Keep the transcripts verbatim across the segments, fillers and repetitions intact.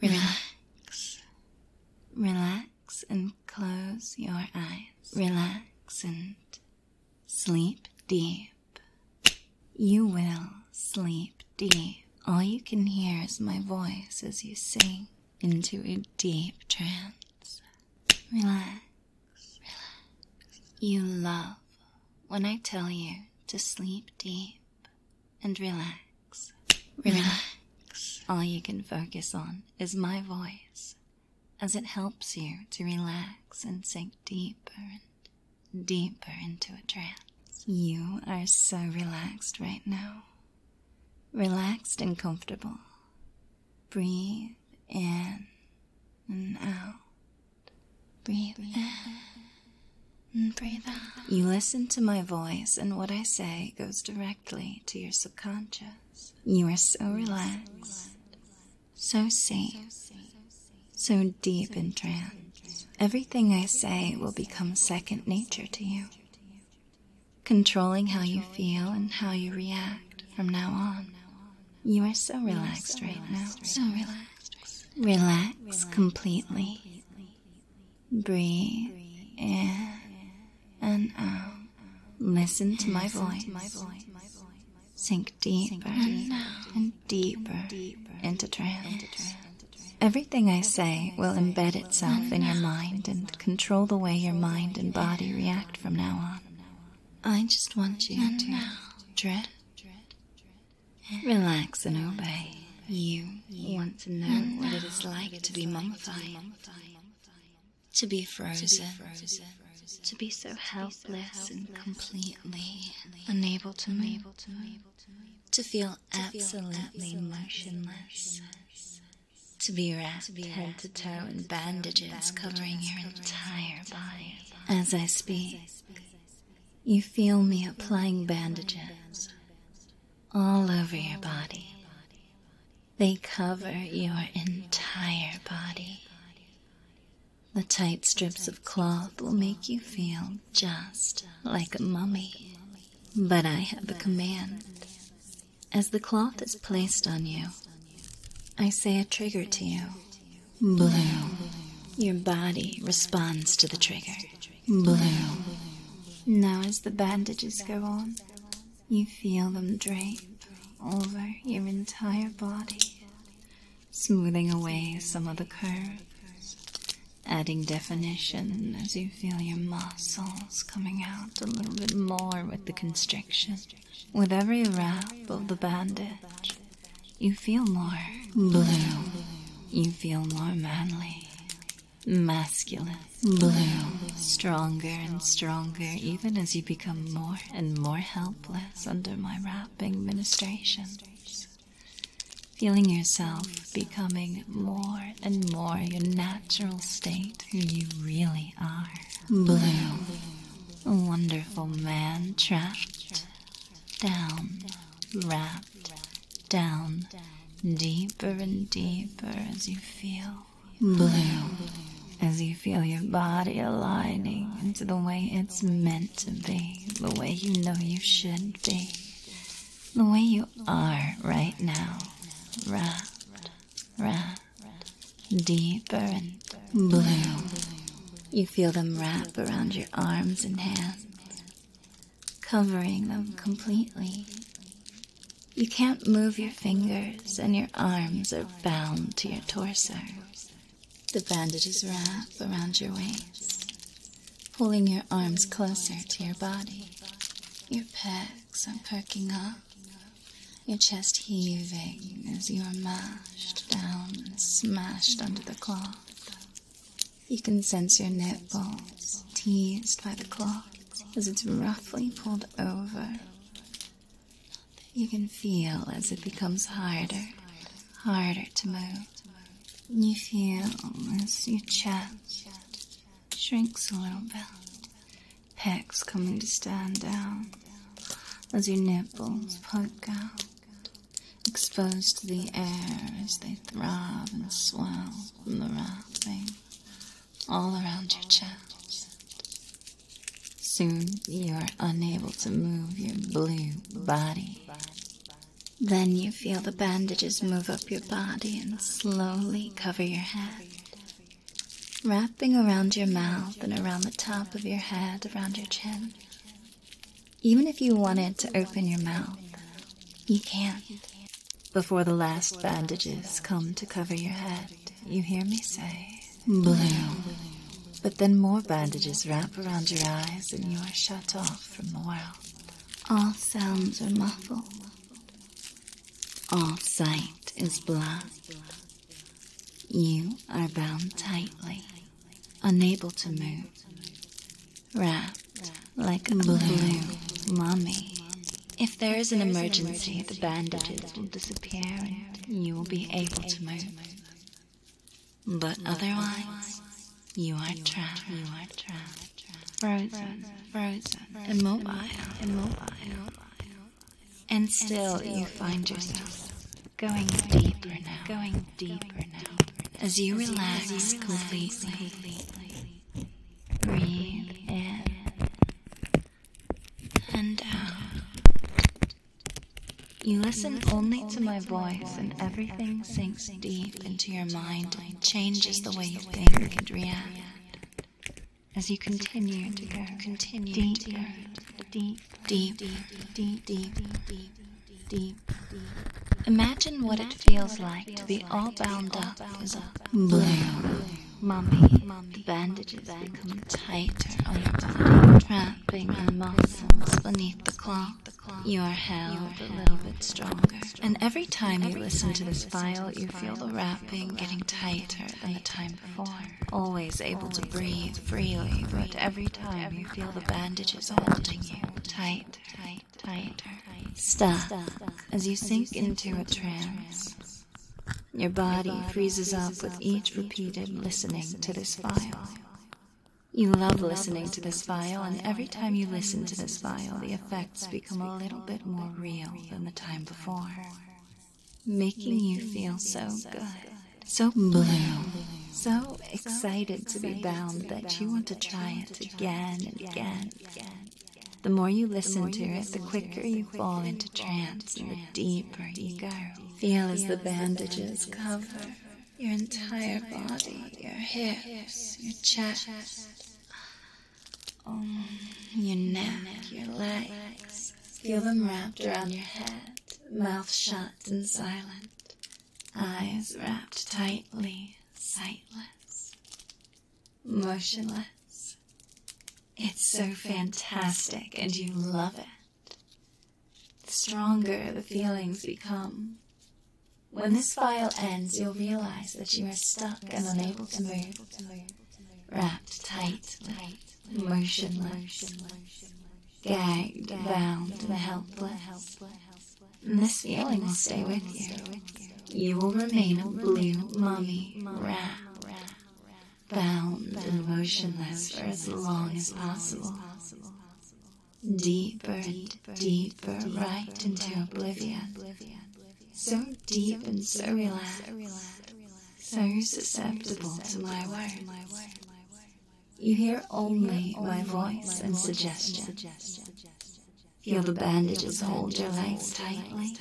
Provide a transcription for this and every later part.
Relax. Relax and close your eyes. Relax and sleep deep. You will sleep deep. All you can hear is my voice as you sing into a deep trance. Relax. Relax. You love when I tell you to sleep deep and relax. Relax. All you can focus on is my voice as it helps you to relax and sink deeper and deeper into a trance. You are so relaxed right now. Relaxed and comfortable. Breathe in and out. Breathe in and breathe out. You listen to my voice, and what I say goes directly to your subconscious. You are so relaxed, so safe, so deep in trance. Everything I say will become second nature to you, controlling how you feel and how you react from now on. You are so relaxed right now. So relaxed. Relax completely. Breathe in and out. Listen to my voice. Sink deeper and deeper into trance. Everything I say will embed itself in your mind and control the way your mind and body react from now on. I just want you to drift. Relax and obey. You want to know what it is like to be mummified, to be frozen, to be so helpless and completely unable to move, to feel absolutely motionless, to be wrapped head to toe in bandages covering your entire body. As I speak, you feel me applying bandages all over your body. They cover your entire body. The tight strips of cloth will make you feel just like a mummy. But I have a command. As the cloth is placed on you, I say a trigger to you. Blue. Your body responds to the trigger. Blue. Now as the bandages go on, you feel them drape over your entire body, smoothing away some of the curves, adding definition as you feel your muscles coming out a little bit more with the constriction. With every wrap of the bandage, you feel more blue. You feel more manly, masculine, blue, stronger and stronger even as you become more and more helpless under my wrapping ministrations. Feeling yourself becoming more and more your natural state, who you really are. Blue, a wonderful man trapped down, wrapped down, deeper and deeper as you feel blue. As you feel your body aligning into the way it's meant to be, the way you know you should be, the way you are right now, wrapped, wrapped, deeper and blue. You feel them wrap around your arms and hands, covering them completely. You can't move your fingers and your arms are bound to your torso. The bandages wrap around your waist, pulling your arms closer to your body. Your pecs are perking up, your chest heaving as you are mashed down and smashed under the cloth. You can sense your nipples teased by the cloth as it's roughly pulled over. You can feel as it becomes harder, harder to move. You feel as your chest shrinks a little bit, pecs coming to stand down as your nipples poke out, exposed to the air as they throb and swell from the wrapping all around your chest. Soon you are unable to move your blue body. Then you feel the bandages move up your body and slowly cover your head, wrapping around your mouth and around the top of your head, around your chin. Even if you wanted to open your mouth, you can't. Before the last bandages come to cover your head, you hear me say, blue. But then more bandages wrap around your eyes and you are shut off from the world. All sounds are muffled. All sight is black. You are bound tightly, unable to move, wrapped like a blue mummy. If there is an emergency, the bandages will disappear and you will be able to move. But otherwise, you are trapped, you are trapped, frozen, frozen, immobile, immobile. And still you find yourself going deeper now, going deeper now, as you relax completely. Breathe in and out. You listen only to my voice and everything sinks deep into your mind and changes the way you think and react. As you continue to go, continue deeper, deep, deep, deep, deep, deep, deep, deep. Imagine what it feels like to be all bound up as a blue mummy. The bandages become tighter on your body, trapping the muscles beneath the cloth. You are held a little bit stronger. And every time you listen to this file, you feel the wrapping getting tighter than the time before. Always able to breathe freely, but every time you feel the bandages holding you tight, tight, tighter. Stuck as you sink into a trance. Your body freezes up with each repeated listening to this file. You love listening to this file, and every time you listen to this file, the effects become a little bit more real than the time before, making you feel so good, so blue, so excited to be bound that you want to try it again and again. The more you listen to it, the quicker you fall into trance and the deeper you go. Feel as the bandages cover your entire body, your hips, your chest, oh, your neck, your legs. Feel them wrapped around your head, mouth shut and silent, eyes wrapped tightly, sightless, motionless. It's so fantastic, and you love it. The stronger the feelings become. When this file ends, you'll realize that you are stuck and unable to move, wrapped tightly, motionless, gagged, bound, and helpless. And this feeling will stay with you. You will remain a blue mummy, wrapped, bound and motionless for as long as possible. Deeper and deeper, right into oblivion. So deep and so relaxed, so susceptible to my words. You hear only my voice and suggestion. Feel the bandages hold your legs tightly.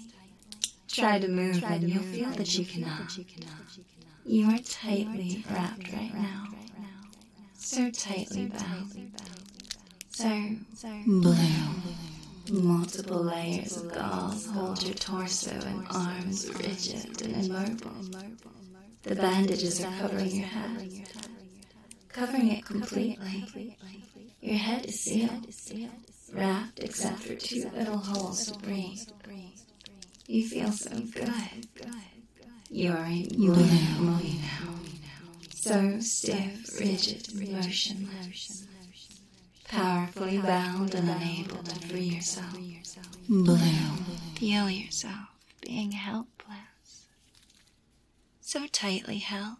Try to move and you'll feel that you cannot. You are tightly wrapped right now, so tightly bound, so blue. Multiple layers of gauze hold your torso and arms rigid and immobile. The bandages are covering your head, covering it completely. Your head is sealed, wrapped except for two little holes to breathe. You feel so good. You're a blue mummy now, so stiff, rigid, and motionless, powerfully bound and unable to free yourself. Blue. Feel yourself being helpless, so tightly held,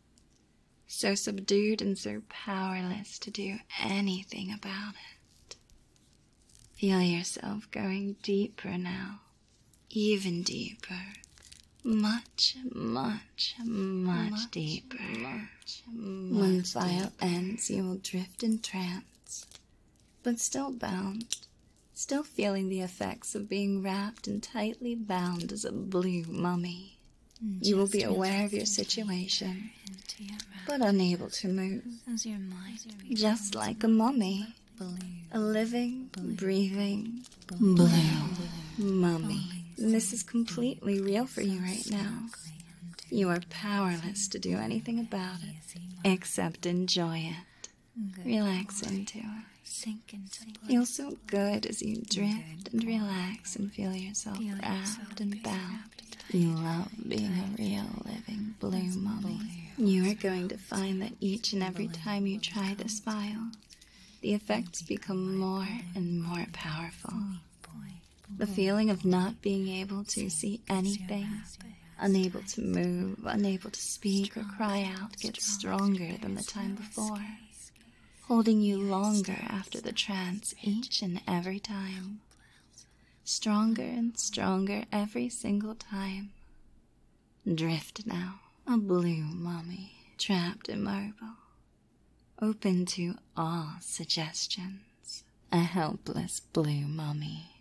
so subdued and so powerless to do anything about it. Feel yourself going deeper now, even deeper. Much, much, much, much deeper. Much, when the file ends, you will drift in trance, but still bound, still feeling the effects of being wrapped and tightly bound as a blue mummy. You will be aware of your situation, but unable to move, just like a mummy, a living, breathing, blue mummy. This is completely real for you right now. You are powerless to do anything about it, except enjoy it. Relax into it. Feel so good as you drift and relax and feel yourself wrapped and bound. You love being a real living blue mummy. You are going to find that each and every time you try this file, the effects become more and more powerful. The feeling of not being able to see anything, unable to move, unable to speak or cry out gets stronger than the time before, holding you longer after the trance each and every time. Stronger and stronger every single time. Drift now, a blue mummy, trapped immobile, open to all suggestions. A helpless blue mummy.